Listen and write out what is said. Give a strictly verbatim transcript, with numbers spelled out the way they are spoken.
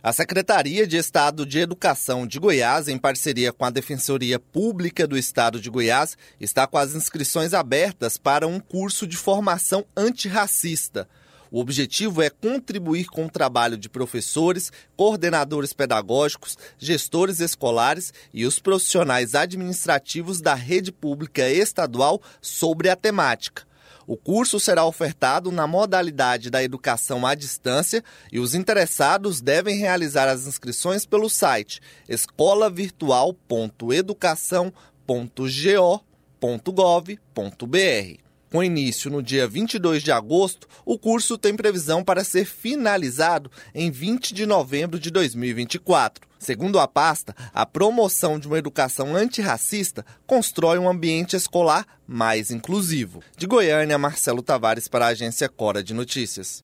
A Secretaria de Estado de Educação de Goiás, em parceria com a Defensoria Pública do Estado de Goiás, está com as inscrições abertas para um curso de formação antirracista. O objetivo é contribuir com o trabalho de professores, coordenadores pedagógicos, gestores escolares e os profissionais administrativos da rede pública estadual sobre a temática. O curso será ofertado na modalidade da educação à distância e os interessados devem realizar as inscrições pelo site escola virtual ponto educação ponto go ponto gov ponto br. Com início no dia vinte e dois de agosto, o curso tem previsão para ser finalizado em vinte de novembro de dois mil e vinte e quatro. Segundo a pasta, a promoção de uma educação antirracista constrói um ambiente escolar mais inclusivo. De Goiânia, Marcelo Tavares para a Agência Cora de Notícias.